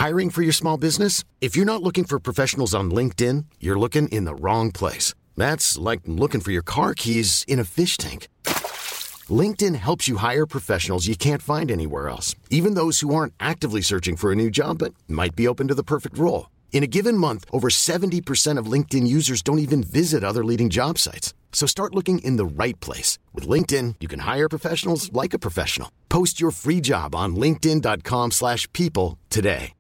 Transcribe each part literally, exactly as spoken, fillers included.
Hiring for your small business? If you're not looking for professionals on LinkedIn, you're looking in the wrong place. That's like looking for your car keys in a fish tank. LinkedIn helps you hire professionals you can't find anywhere else, even those who aren't actively searching for a new job but might be open to the perfect role. In a given month, over seventy percent of LinkedIn users don't even visit other leading job sites. So start looking in the right place. With LinkedIn, you can hire professionals like a professional. Post your free job on linkedin.com slash people today.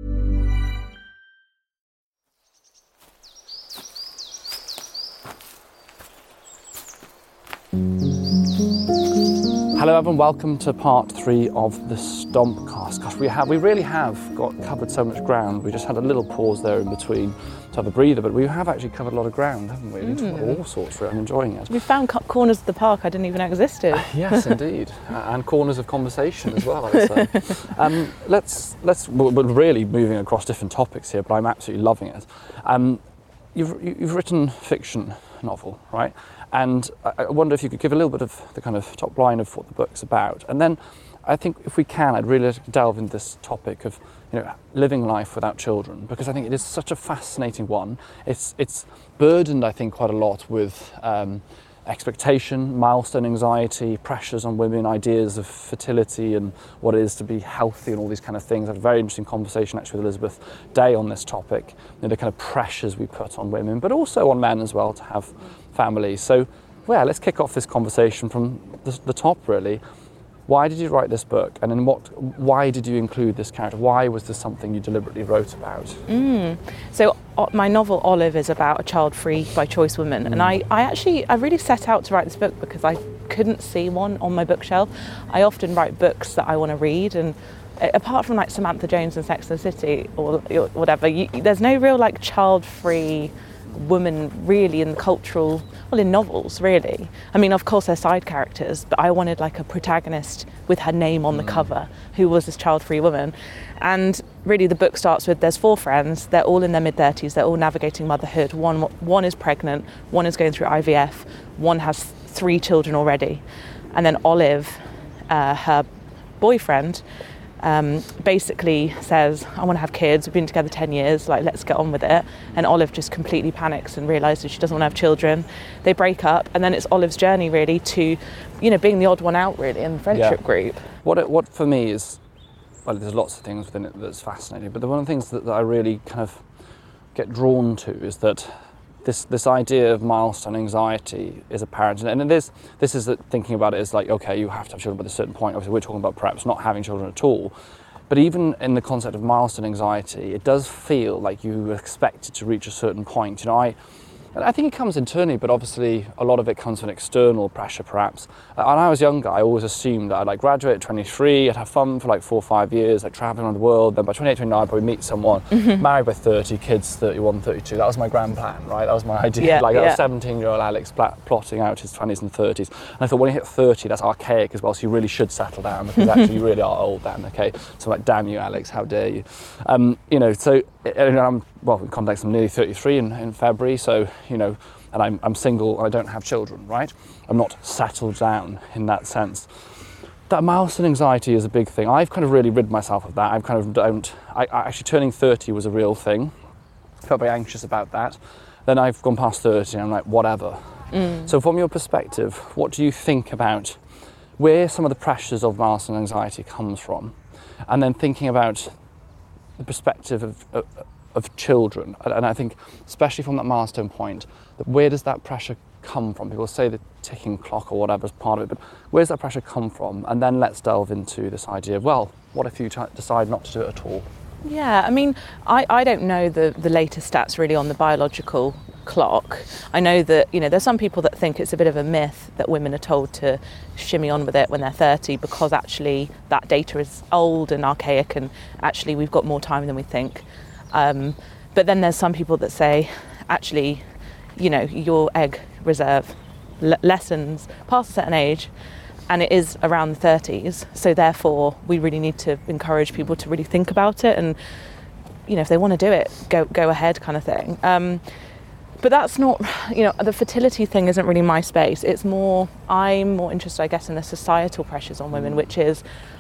Hello everyone, welcome to part three of the Stompcast. Gosh, we have, we really have got covered so much ground. We just had a little pause there in between to have a breather, but we have actually covered a lot of ground, haven't we? We've talked about all sorts, really. I'm enjoying it. We found corners of the park I didn't even know existed. Uh, yes, indeed, uh, and corners of conversation as well, I would say. um, let's, let's, we're really moving across different topics here, but I'm absolutely loving it. Um, you've, you've written fiction novel, right? And I wonder if you could give a little bit of the kind of top line of what the book's about. And then I think if we can, I'd really like to delve into this topic of, you know, living life without children, because I think it is such a fascinating one. It's it's burdened, I think, quite a lot with um, expectation, milestone anxiety, pressures on women, ideas of fertility and what it is to be healthy and all these kind of things. I had a very interesting conversation actually with Elizabeth Day on this topic, you know, the kind of pressures we put on women, but also on men as well to have families. So, well, let's kick off this conversation from the, the top, really. Why did you write this book, and in what? Why did you include this character? Why was this something you deliberately wrote about? Mm. So uh, my novel Olive is about a child-free by choice woman, mm. and I, I actually I really set out to write this book because I couldn't see one on my bookshelf. I often write books that I want to read, and apart from like Samantha Jones and Sex and the City or whatever, you, there's no real like child-free woman really in the cultural, well, in novels really. I mean, of course they're side characters, but I wanted like a protagonist with her name on the mm. cover who was this child-free woman. And really the book starts with, there's four friends, they're all in their mid-thirties, they're all navigating motherhood. One one is pregnant, one is going through I V F, one has three children already. And then Olive, uh, her boyfriend, Um, basically says, I want to have kids, we've been together ten years, like let's get on with it. And Olive just completely panics and realises she doesn't want to have children. They break up, and then it's Olive's journey really to, you know, being the odd one out really in the friendship yeah. group. What it, what for me is, well, there's lots of things within it that's fascinating, but the one of the things that, that I really kind of get drawn to is that This this idea of milestone anxiety is apparent, and it is, this is that thinking about it is like, okay, you have to have children by a certain point. Obviously, we're talking about perhaps not having children at all, but even in the concept of milestone anxiety, it does feel like you expect it to reach a certain point. You know, I I think it comes internally, but obviously a lot of it comes from external pressure, perhaps. Uh, when I was younger, I always assumed that I'd like graduate at twenty-three, I'd have fun for like four or five years, like traveling around the world. Then by twenty-eight, twenty-nine, I'd probably meet someone, mm-hmm. married by thirty, kids thirty-one, thirty-two. That was my grand plan, right? That was my idea. Yeah, like yeah. I was seventeen-year-old Alex pl- plotting out his twenties and thirties. And I thought, when you hit thirty, that's archaic as well, so you really should settle down, because actually you really are old then, okay? So like, damn you, Alex, how dare you? Um, you know, so, you know, I'm, well, in context, I'm nearly thirty-three in, in February, so, you know, and I'm, I'm single and I don't have children, right? I'm not settled down in that sense. That milestone anxiety is a big thing. I've kind of really rid myself of that. I've kind of don't, I, I actually turning thirty was a real thing. I felt very anxious about that. Then I've gone past thirty and I'm like, whatever. Mm. So from your perspective, what do you think about where some of the pressures of milestone anxiety comes from? And then thinking about the perspective of, of of children, and I think especially from that milestone point, that where does that pressure come from? People say the ticking clock or whatever is part of it, but where does that pressure come from? And then let's delve into this idea of, well, what if you t- decide not to do it at all? Yeah, I mean, I, I don't know the, the latest stats really on the biological clock. I know that, you know, there's some people that think it's a bit of a myth that women are told to shimmy on with it when they're thirty, because actually that data is old and archaic, and actually we've got more time than we think. Um, but then there's some people that say, actually, you know, your egg reserve l- lessens past a certain age, and it is around the thirties. So therefore, we really need to encourage people to really think about it, and, you know, if they want to do it, go go ahead, kind of thing. Um, but that's not, you know, the fertility thing isn't really my space. It's more, I'm more interested, I guess, in the societal pressures on women, which is,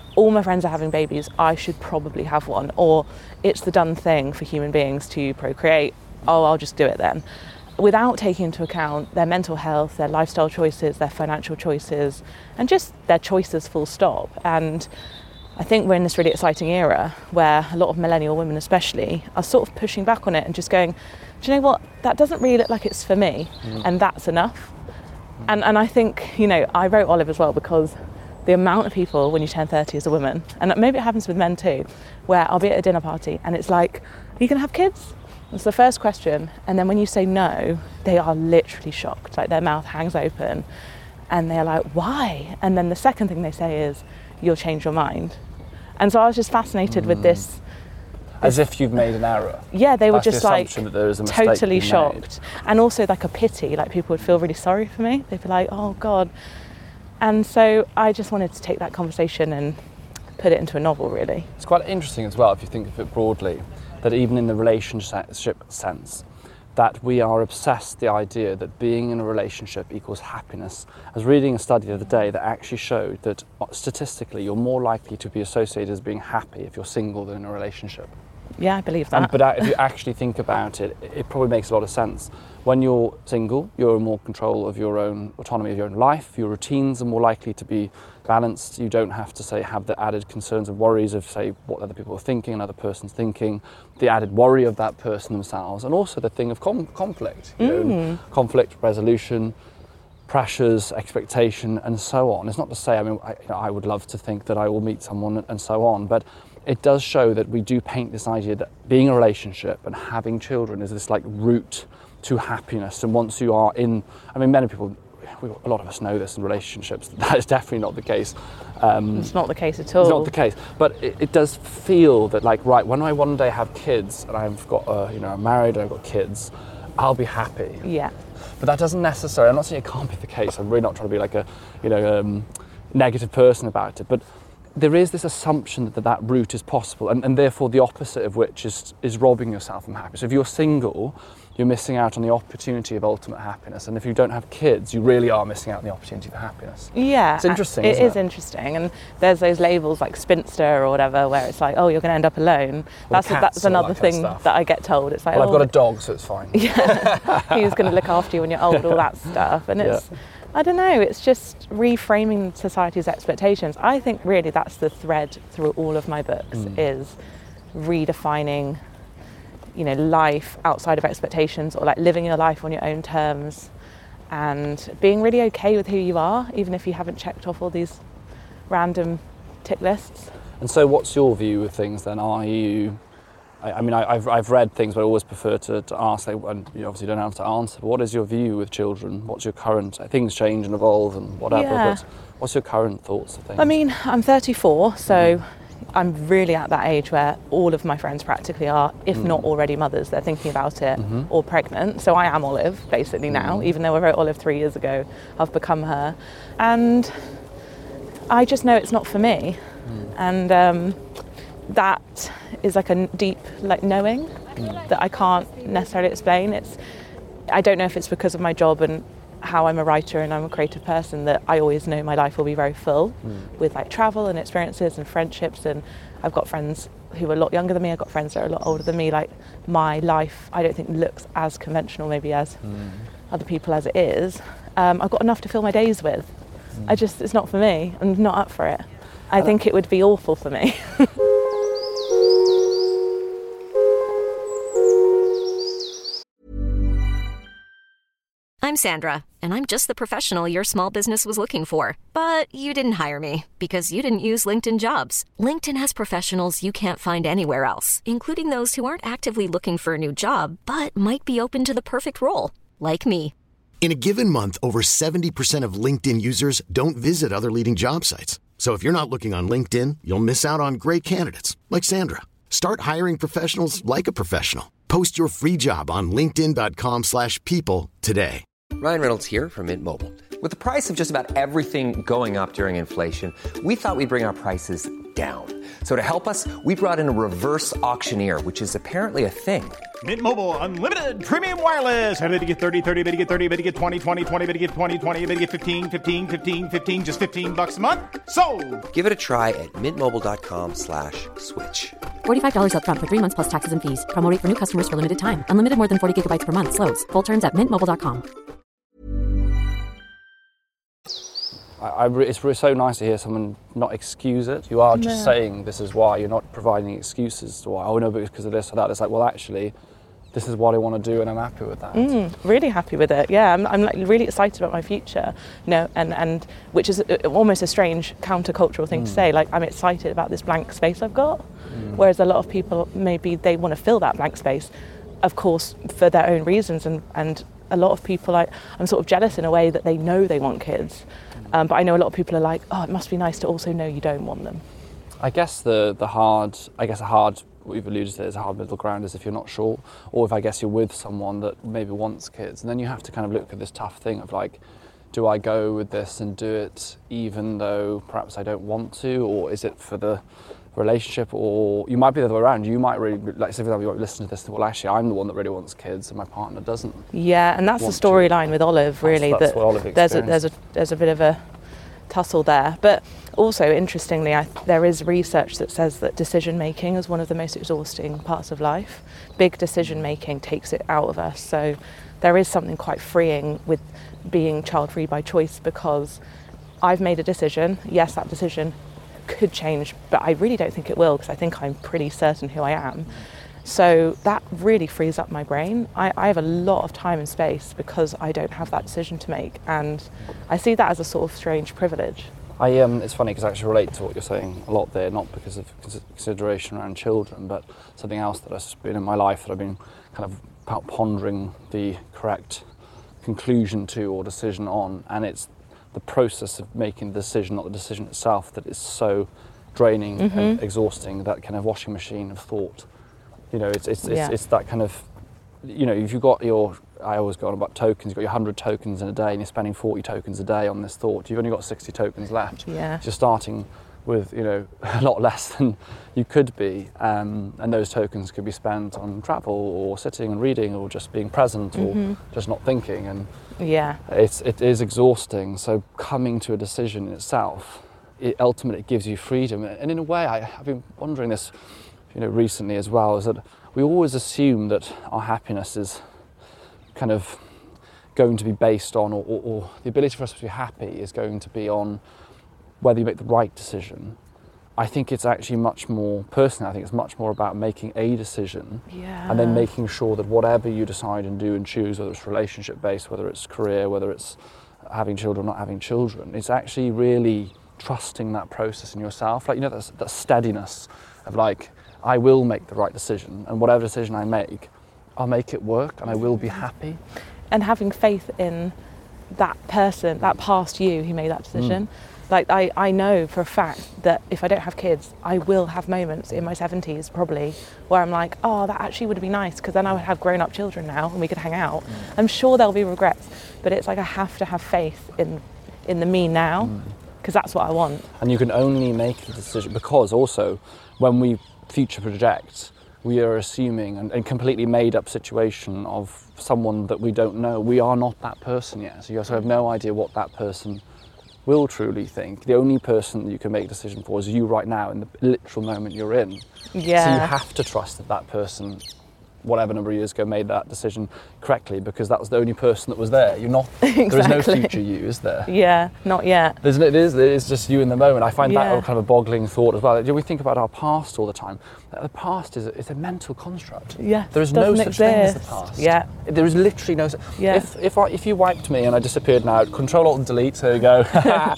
all my friends are having babies, I should probably have one, or it's the done thing for human beings to procreate, oh, I'll just do it then, without taking into account their mental health, their lifestyle choices, their financial choices, and just their choices full stop. And I think we're in this really exciting era where a lot of millennial women especially are sort of pushing back on it and just going, do you know what, that doesn't really look like it's for me, mm. and that's enough. Mm. And and I think, you know, I wrote Olive as well because the amount of people when you turn thirty as a woman, and maybe it happens with men too, where I'll be at a dinner party and it's like, are you going to have kids? That's the first question, and then when you say no, they are literally shocked, like their mouth hangs open and they're like, why? And then the second thing they say is, you'll change your mind. And so I was just fascinated mm. with this, as if you've made an error. Yeah, they That's were just the like that there is a mistake totally being shocked, made. And also like a pity, like people would feel really sorry for me. They'd be like, oh God. And so I just wanted to take that conversation and put it into a novel, really. It's quite interesting as well, if you think of it broadly, that even in the relationship sense, that we are obsessed with the idea that being in a relationship equals happiness. I was reading a study the other day that actually showed that statistically you're more likely to be associated as being happy if you're single than in a relationship. Yeah, I believe that. And, but if you actually think about it, it probably makes a lot of sense. When you're single, you're in more control of your own autonomy of your own life. Your routines are more likely to be balanced. You don't have to, say, have the added concerns and worries of, say, what other people are thinking, another person's thinking, the added worry of that person themselves, and also the thing of com- conflict, you mm. know, conflict resolution, pressures, expectation, and so on. It's not to say, I mean, I, you know, I would love to think that I will meet someone and so on, but it does show that we do paint this idea that being in a relationship and having children is this like route to happiness. And once you are in, I mean, many people, we, a lot of us know this in relationships, that is definitely not the case. Um, it's not the case at all. It's not the case, but it, it does feel that, like, right, when I one day have kids and I've got, uh, you know, I'm married and I've got kids, I'll be happy. Yeah. But that doesn't necessarily, I'm not saying it can't be the case, I'm really not trying to be like a, you know, um, negative person about it, but there is this assumption that that route is possible, and, and therefore the opposite of which is is robbing yourself from happiness. If you're single, you're missing out on the opportunity of ultimate happiness, and if you don't have kids, you really are missing out on the opportunity for happiness. Yeah, it's interesting. It isn't is it? interesting, and there's those labels like spinster or whatever, where it's like, oh, you're going to end up alone. Well, that's that's another that thing that I get told. It's like, well, oh, I've got a dog, so it's fine. Yeah, who's going to look after you when you're old? All that stuff, and it's. Yeah. I don't know, it's just reframing society's expectations. I think really that's the thread through all of my books, mm. is redefining, you know, life outside of expectations, or like living your life on your own terms and being really okay with who you are, even if you haven't checked off all these random tick lists. And so what's your view of things then? Are you... I, I mean, I, I've I've read things, but I always prefer to, to ask, and you obviously don't have to answer, but what is your view with children? What's your current... Things change and evolve and whatever, yeah. but what's your current thoughts of things? I mean, I'm thirty-four, so mm. I'm really at that age where all of my friends practically are, if mm. not already mothers, they're thinking about it, mm-hmm. or pregnant. So I am Olive, basically now, mm. even though I wrote Olive three years ago, I've become her. And I just know it's not for me. Mm. And um, that is like a deep like knowing mm. that I can't necessarily explain. It's I don't know if it's because of my job and how I'm a writer and I'm a creative person that I always know my life will be very full mm. with like travel and experiences and friendships, and I've got friends who are a lot younger than me, I've got friends that are a lot older than me. Like my life I don't think looks as conventional maybe as mm. other people as it is. Um, I've got enough to fill my days with. Mm. I just it's not for me. I'm not up for it. I and think it would be awful for me. I'm Sandra, and I'm just the professional your small business was looking for. But you didn't hire me because you didn't use LinkedIn Jobs. LinkedIn has professionals you can't find anywhere else, including those who aren't actively looking for a new job, but might be open to the perfect role, like me. In a given month, over seventy percent of LinkedIn users don't visit other leading job sites. So if you're not looking on LinkedIn, you'll miss out on great candidates like Sandra. Start hiring professionals like a professional. Post your free job on linkedin.com slash people today. Ryan Reynolds here from Mint Mobile. With the price of just about everything going up during inflation, we thought we'd bring our prices down. So to help us, we brought in a reverse auctioneer, which is apparently a thing. Mint Mobile Unlimited Premium Wireless. How to get thirty, thirty, how to get thirty, how to get twenty, twenty, twenty, how to get twenty, twenty, how to get fifteen, fifteen, fifteen, fifteen, just fifteen bucks a month? Sold! Give it a try at mintmobile.com slash switch. forty-five dollars up front for three months plus taxes and fees. Promo rate for new customers for limited time. Unlimited more than forty gigabytes per month. Slows full terms at mint mobile dot com. I, I re- it's re- so nice to hear someone not excuse it. You are just No. saying this is why. You're not providing excuses to why. Oh no, but it's because of this or that. It's like, well, actually, this is what I want to do, and I'm happy with that. Mm, really happy with it. Yeah, I'm, I'm like really excited about my future. You know, and and which is a, almost a strange countercultural thing Mm. to say. Like, I'm excited about this blank space I've got. Mm. Whereas a lot of people, maybe they want to fill that blank space, of course, for their own reasons. And and a lot of people, like, I'm sort of jealous in a way that they know they want kids. Um, but I know a lot of people are like, oh, it must be nice to also know you don't want them. I guess the the hard, I guess a hard, what you've alluded to is a hard middle ground is if you're not sure, or if I guess you're with someone that maybe wants kids, and then you have to kind of look at this tough thing of like, do I go with this and do it even though perhaps I don't want to, or is it for the relationship? Or you might be the other way around. You might really, like, say for example, you might listen to this and well, actually I'm the one that really wants kids and my partner doesn't. Yeah, and that's the want to. storyline with Olive, really. That's- that's that what Olive there's a there's a experienced. there's a bit of a tussle there. But also, interestingly, I, there is research that says that decision making is one of the most exhausting parts of life. Big decision making takes it out of us. So there is something quite freeing with being child free by choice, because I've made a decision. Yes, that decision could change, but I really don't think it will, because I think I'm pretty certain who I am. So that really frees up my brain. I, I have a lot of time and space because I don't have that decision to make, and I see that as a sort of strange privilege. I um, it's funny because I actually relate to what you're saying a lot there, not because of cons- consideration around children, but something else that has been in my life that I've been kind of pondering the correct conclusion to or decision on, and it's the process of making the decision, not the decision itself, that is so draining Mm-hmm. and exhausting, that kind of washing machine of thought. You know, it's it's it's, Yeah. it's that kind of, you know, if you've got your, I always go on about tokens, you've got your one hundred tokens in a day and you're spending forty tokens a day on this thought, you've only got sixty tokens left. Yeah. So you're starting with, you know, a lot less than you could be, um, and those tokens could be spent on travel or sitting and reading or just being present Mm-hmm. or just not thinking, and Yeah. it's, it is exhausting. So coming to a decision in itself, it ultimately gives you freedom. And in a way, I, I've been wondering this, you know, recently as well, is that we always assume that our happiness is kind of going to be based on, or, or, or the ability for us to be happy is going to be on whether you make the right decision. I think it's actually much more, personally, I think it's much more about making a decision Yeah. and then making sure that whatever you decide and do and choose, whether it's relationship based, whether it's career, whether it's having children or not having children, it's actually really trusting that process in yourself. Like, you know, that, that steadiness of like, I will make the right decision, and whatever decision I make, I'll make it work and I will be happy. And having faith in that person, that past you who made that decision. Mm. Like, I, I know for a fact that if I don't have kids, I will have moments in my seventies probably where I'm like, oh, that actually would be nice, because then I would have grown up children now and we could hang out. Mm. I'm sure there'll be regrets, but it's like I have to have faith in in the me now, because that's what I want. And you can only make the decision, because also when we future project, we are assuming a, a completely made up situation of someone that we don't know. We are not that person yet, so you also have no idea what that person will truly think. The only person that you can make a decision for is you right now, in the literal moment you're in. Yeah. So you have to trust that that person, whatever number of years ago, made that decision correctly, because that was the only person that was there. You're not. Exactly. There is no future you, is there? Yeah, not yet. There's, it is. It is just you in the moment. I find Yeah. that kind of a boggling thought as well. We think about our past all the time. The past is a, it's a mental construct. Yeah, There is no doesn't such thing as the exist. past. Yeah. There is literally no. Yeah. If if I, if you wiped me and I disappeared now, Control Alt and Delete. There you go.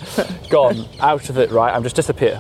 Gone out of it. Right. I'm just disappear.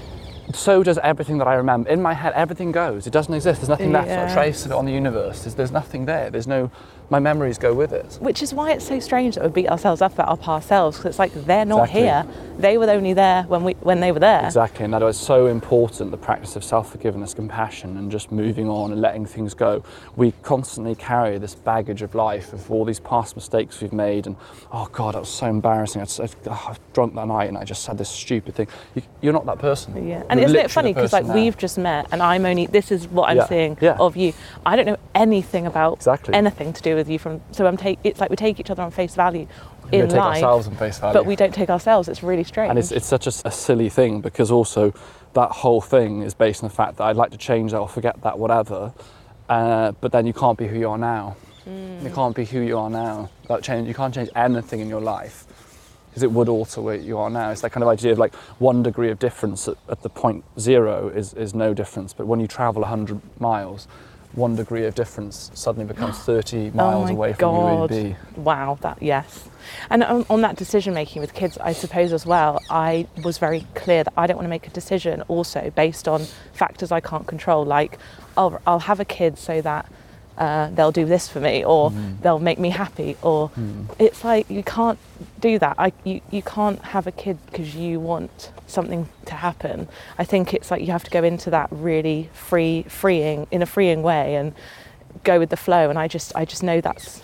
So does everything that I remember. In my head, everything goes. It doesn't exist. There's nothing left, not a Yeah. trace of it on the universe. There's, there's nothing there. There's no. My memories go with it. Which is why it's so strange that we beat ourselves up about our past selves, because it's like they're not Exactly. here. They were only there when we when they were there. Exactly, and that is so important, the practice of self-forgiveness, compassion, and just moving on and letting things go. We constantly carry this baggage of life, of all these past mistakes we've made, and oh God, that was so embarrassing. I, I, oh, I was drunk that night and I just said this stupid thing. You, you're not that person. Yeah, You're and And You're isn't it literally funny the because like person now. we've just met, and I'm only this is what I'm Yeah, seeing yeah. of you. I don't know anything about Exactly. anything to do with you from. So I'm take. It's like we take each other on face value We in don't take life, ourselves on face value. but we don't take ourselves. It's really strange. And it's, it's such a, a silly thing, because also that whole thing is based on the fact that I'd like to change that or forget that, whatever. Uh, but then you can't be who you are now. Mm. You can't be who you are now. Without change, you can't change anything in your life, because it would alter where you are now. It's that kind of idea of like one degree of difference at, at the point zero is, is no difference. But when you travel one hundred miles, one degree of difference suddenly becomes thirty miles oh my away from God. who you'd be. Wow, that yes. And on, on that decision making with kids, I suppose as well, I was very clear that I don't want to make a decision also based on factors I can't control, like I'll, I'll have a kid so that uh, they'll do this for me, or Mm. they'll make me happy, or Mm. it's like you can't do that. I, you, you can't have a kid because you want something to happen. I think it's like you have to go into that really free, freeing, in a freeing way, and go with the flow. And I just, I just know that's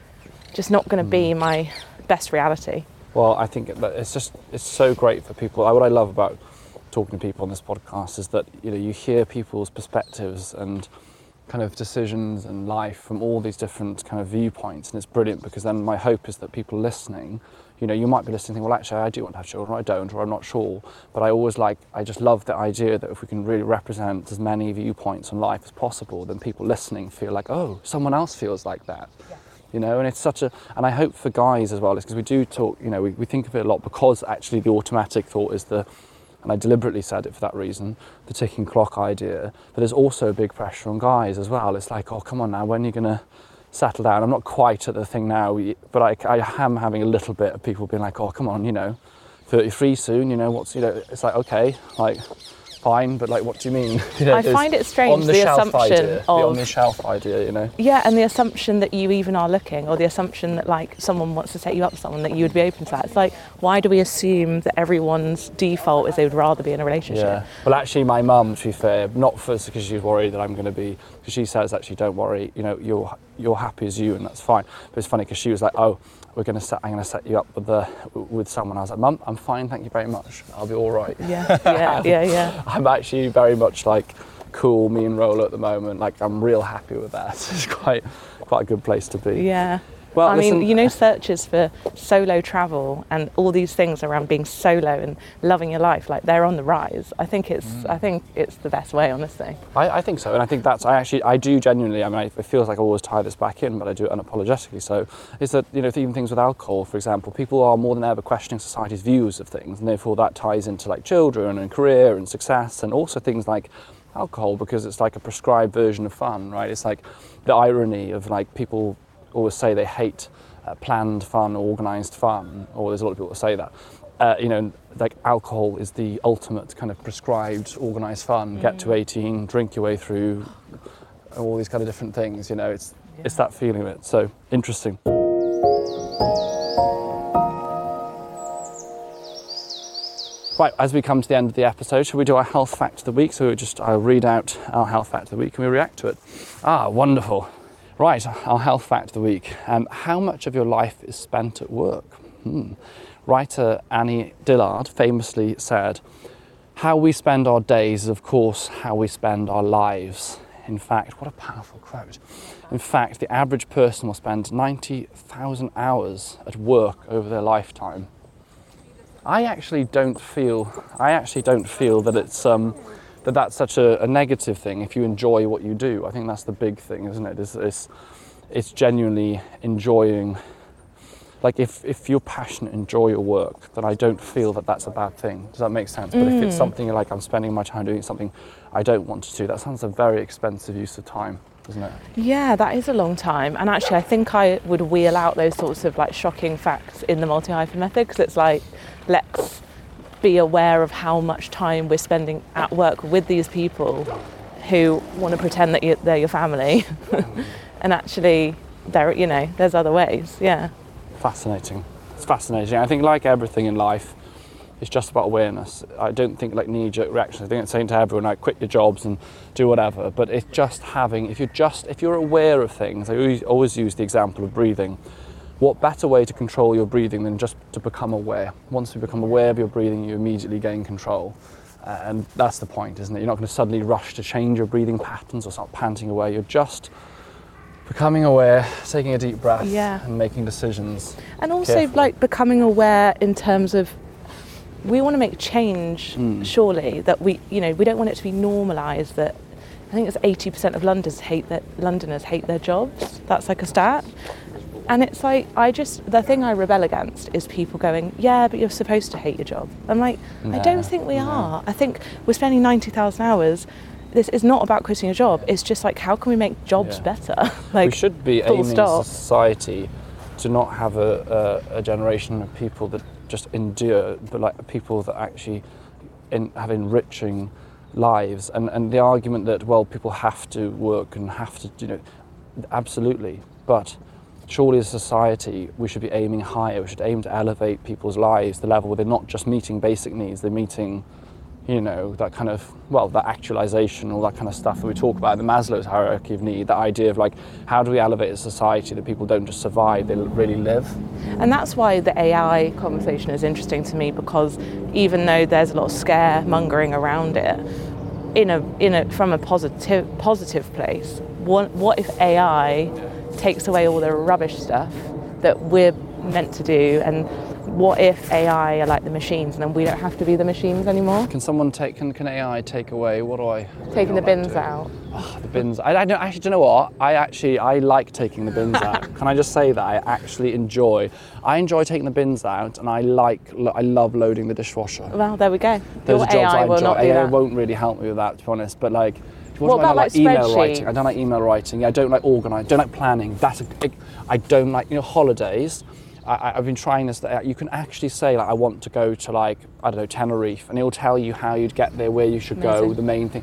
just not going to be my best reality. Well, I think that it's just, it's so great for people. What I love about talking to people on this podcast is that, you know, you hear people's perspectives and kind of decisions and life from all these different kind of viewpoints, and it's brilliant, because then my hope is that people listening, you know, you might be listening thinking, well, actually I do want to have children, or I don't, or I'm not sure, but I always like, I just love the idea that if we can really represent as many viewpoints on life as possible, then people listening feel like, oh, someone else feels like that. Yeah. You know, and it's such a, and I hope for guys as well, because we do talk, you know, we, we think of it a lot, because actually the automatic thought is the, and I deliberately said it for that reason, the ticking clock idea, but there's also a big pressure on guys as well. It's like, oh, come on now, when are you going to settle down? I'm not quite at the thing now, but I, I am having a little bit of people being like, oh, come on, you know, thirty-three soon, you know, what's, you know, it's like, okay, like, fine, but like, what do you mean? You know, I find it strange, on the, the shelf assumption idea, of... the on the shelf idea, you know? Yeah, and the assumption that you even are looking, or the assumption that like someone wants to set you up with someone, that you would be open to that. It's like, why do we assume that everyone's default is they would rather be in a relationship? Yeah. Well, actually, my mum, to be fair, not first because she's worried that I'm going to be, because she says, actually, don't worry, you know, you're you're happy as you, and that's fine. But it's funny because she was like, oh, we're going to set, I'm going to set you up with the with someone. I was like, Mum, I'm fine, thank you very much. I'll be all right. Yeah, yeah, yeah, yeah. I'm actually very much like cool, me and Roller at the moment. Like, I'm real happy with that. It's quite quite a good place to be. Yeah. Well, I listen, mean, you know, searches for solo travel and all these things around being solo and loving your life, like they're on the rise. I think it's, mm. I think it's the best way, honestly. I, I think so, and I think that's, I actually, I do genuinely, I mean, it feels like I always tie this back in, but I do it unapologetically so, is that, you know, even things with alcohol, for example, people are more than ever questioning society's views of things, and therefore that ties into like children and career and success, and also things like alcohol, because it's like a prescribed version of fun, right? It's like the irony of like people always say they hate uh, planned fun, organised fun, or there's a lot of people that say that. Uh, you know, like alcohol is the ultimate kind of prescribed, organised fun. Mm. Get to eighteen, drink your way through, all these kind of different things. You know, it's yeah. it's that feeling of it. So interesting. Right, as we come to the end of the episode, shall we do our health fact of the week? So we just I'll read out our health fact of the week and we react to it. Ah, wonderful. Right, our health fact of the week. Um, how much of your life is spent at work? Hmm. Writer Annie Dillard famously said, how we spend our days is, of course, how we spend our lives. In fact, what a powerful quote. In fact, the average person will spend ninety thousand hours at work over their lifetime. I actually don't feel, I actually don't feel that it's, um, that that's such a, a negative thing if you enjoy what you do. I think that's the big thing, isn't it? It's, it's, it's genuinely enjoying, like if, if you're passionate, enjoy your work, then I don't feel that that's a bad thing. Does that make sense? Mm. But if it's something like I'm spending my time doing something I don't want to do, that sounds a very expensive use of time, doesn't it? Yeah, that is a long time. And actually I think I would wheel out those sorts of like shocking facts in the multi-hyphen method, because it's like, let's be aware of how much time we're spending at work with these people who want to pretend that they're your family. And actually, there, you know, there's other ways, yeah. Fascinating. It's fascinating. I think like everything in life, it's just about awareness. I don't think like knee-jerk reactions. I think it's saying to everyone, like, quit your jobs and do whatever. But it's just having, if you're just, if you're aware of things, I always, always use the example of breathing. What better way to control your breathing than just to become aware? Once you become aware of your breathing, you immediately gain control. Uh, and that's the point, isn't it? You're not going to suddenly rush to change your breathing patterns or start panting away. You're just becoming aware, taking a deep breath, yeah. and making decisions. And also, carefully. like, becoming aware in terms of, we want to make change, mm. surely, that we, you know, we don't want it to be normalised that, I think it's eighty percent of Londoners hate their, Londoners hate their jobs. That's like a stat. And it's like, I just, the thing I rebel against is people going, yeah, but you're supposed to hate your job. I'm like, no, I don't think we no. are. I think we're spending ninety thousand hours. This is not about quitting a job. It's just like, how can we make jobs yeah. better? Like, we should be aiming stop. society to not have a, a, a generation of people that just endure, but like people that actually in, have enriching lives. And, and the argument that, well, people have to work and have to, you know, absolutely. But surely as a society, we should be aiming higher. We should aim to elevate people's lives to the level where they're not just meeting basic needs, they're meeting, you know, that kind of, well, that actualization, all that kind of stuff that we talk about, the Maslow's hierarchy of need, that idea of like, how do we elevate a society that people don't just survive, they really live? And that's why the A I conversation is interesting to me, because even though there's a lot of scaremongering around it, in a, in a, from a positive, positive place, what, what if A I takes away all the rubbish stuff that we're meant to do, and what if A I are like the machines and then we don't have to be the machines anymore? Can someone take, can, can A I take away, what do I... Taking the bins like out. Oh, the bins, I, I don't, actually, do you know what? I actually, I like taking the bins out. Can I just say that? I actually enjoy, I enjoy taking the bins out, and I like, I love loading the dishwasher. Well, there we go. Those Your are jobs A I I will enjoy. not do A I that. won't really help me with that, to be honest, but like, What about like, like email spreadsheets? writing? I don't like email writing. I don't like organise. Don't like planning. That's a, I don't like, you know, holidays. I, I've been trying this. That you can actually say like, I want to go to like, I don't know, Tenerife, and it'll tell you how you'd get there, where you should Amazing. go, the main thing.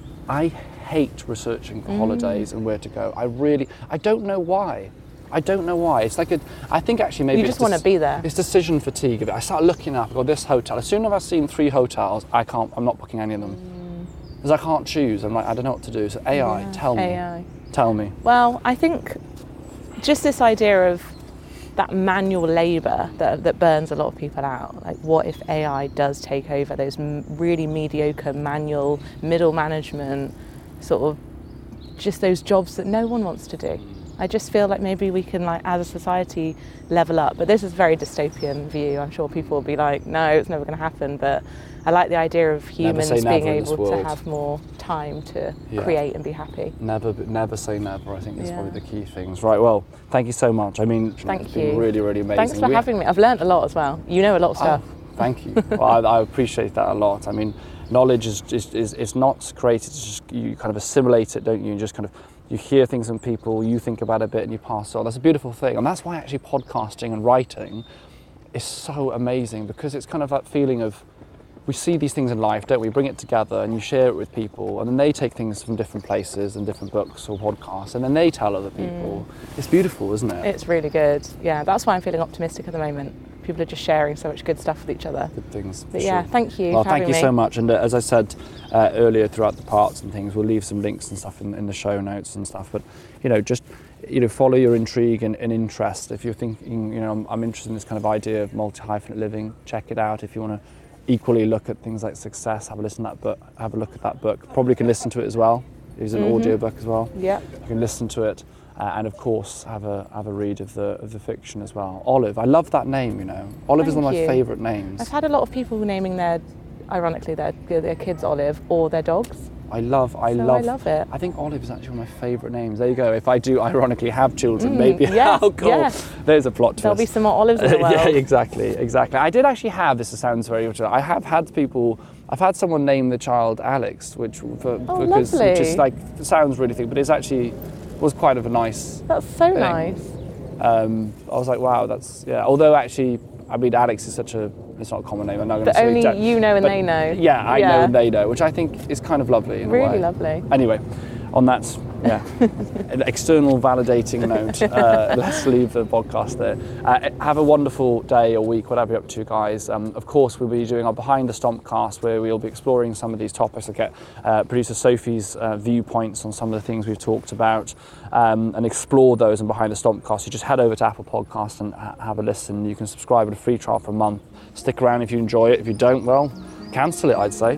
I hate researching for Mm. holidays and where to go. I really, I don't know why. I don't know why. It's like a, I think actually maybe You just it's want to be there. It's decision fatigue of it. I start looking up, I go, this hotel. As soon as I've seen three hotels, I can't, I'm not booking any of them. Mm. Because I can't choose. I'm like, I don't know what to do. So A I, Yeah, tell me. A I. Tell me. Well, I think just this idea of that manual labour that, that burns a lot of people out. Like, what if A I does take over those m- really mediocre manual middle management, sort of just those jobs that no one wants to do? I just feel like maybe we can, like, as a society, level up. But this is a very dystopian view. I'm sure people will be like, no, it's never going to happen. But I like the idea of humans being able to have more time to yeah. create and be happy. Never, never say never. I think that's yeah. probably the key things. Right. Well, thank you so much. I mean, thank it's you. been really, really amazing. Thanks for we, having me. I've learnt a lot as well. You know a lot of stuff. Oh, thank you. Well, I, I appreciate that a lot. I mean, knowledge is just is it's not created. It's just you kind of assimilate it, don't you? And just kind of. You hear things from people, you think about it a bit and you pass it on. That's a beautiful thing. And that's why actually podcasting and writing is so amazing, because it's kind of that feeling of, we see these things in life, don't we? Bring it together and you share it with people, and then they take things from different places and different books or podcasts, and then they tell other people. Mm. It's beautiful, isn't it? It's really good. Yeah, that's why I'm feeling optimistic at the moment. People are just sharing so much good stuff with each other. Good things. But yeah, sure. thank you Well, for thank having you me. so much. And uh, as I said uh, earlier throughout the parts and things, we'll leave some links and stuff in, in the show notes and stuff. But, you know, just, you know, follow your intrigue and, and interest. If you're thinking, you know, I'm, I'm interested in this kind of idea of multi-hyphenate living, check it out. If you want to equally look at things like success, have a listen to that book, have a look at that book. Probably can listen to it as well. It's an mm-hmm. audio book as well. Yeah. You can listen to it. Uh, and of course, have a have a read of the of the fiction as well. Olive, I love that name. You know, Olive Thank is one of my you. favourite names. I've had a lot of people naming their, ironically, their their kids Olive or their dogs. I love, I so love, I love it. I think Olive is actually one of my favourite names. There you go. If I do, ironically, have children, Mm, maybe. yes, How cool! yes. There's a plot twist. There'll be some more Olives in the world. Yeah, exactly, exactly. I did actually have. This sounds very. I have had people. I've had someone name the child Alex, which for, Oh, because lovely. which is like sounds really thick, but it's actually was quite of a nice. That's so thing. nice. Um, I was like, wow, that's yeah. Although actually, I mean, Alex is such a. It's not a common name. I'm not going to But say only exact- you know and but they know. Yeah, I Yeah. know and they know, which I think is kind of lovely in a Really way. lovely. Anyway, on that, yeah, an external validating note, uh, let's leave the podcast there. Uh, have a wonderful day or week, whatever you're up to, guys. Um, of course, we'll be doing our Behind the Stompcast, where we'll be exploring some of these topics. I'll get uh, producer Sophie's uh, viewpoints on some of the things we've talked about, um, and explore those in Behind the Stompcast. You just head over to Apple Podcasts and ha- have a listen. You can subscribe at a free trial for a month. Stick around if you enjoy it. If you don't, well, cancel it, I'd say.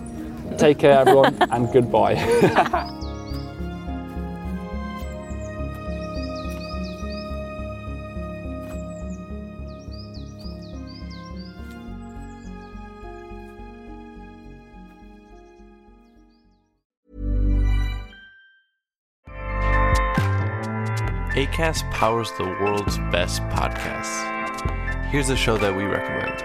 Take care, everyone, and goodbye. Acast powers the world's best podcasts. Here's a show that we recommend.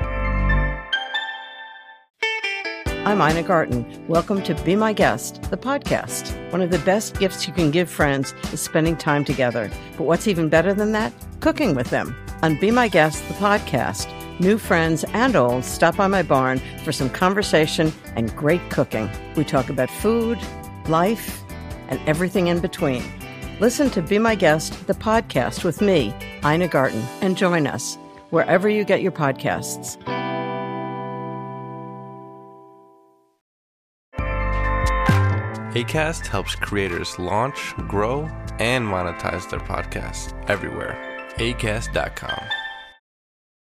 I'm Ina Garten. Welcome to Be My Guest, the podcast. One of the best gifts you can give friends is spending time together. But what's even better than that? Cooking with them. On Be My Guest, the podcast, new friends and old stop by my barn for some conversation and great cooking. We talk about food, life, and everything in between. Listen to Be My Guest, the podcast with me, Ina Garten, and join us wherever you get your podcasts. Acast helps creators launch, grow, and monetize their podcasts everywhere. acast dot com.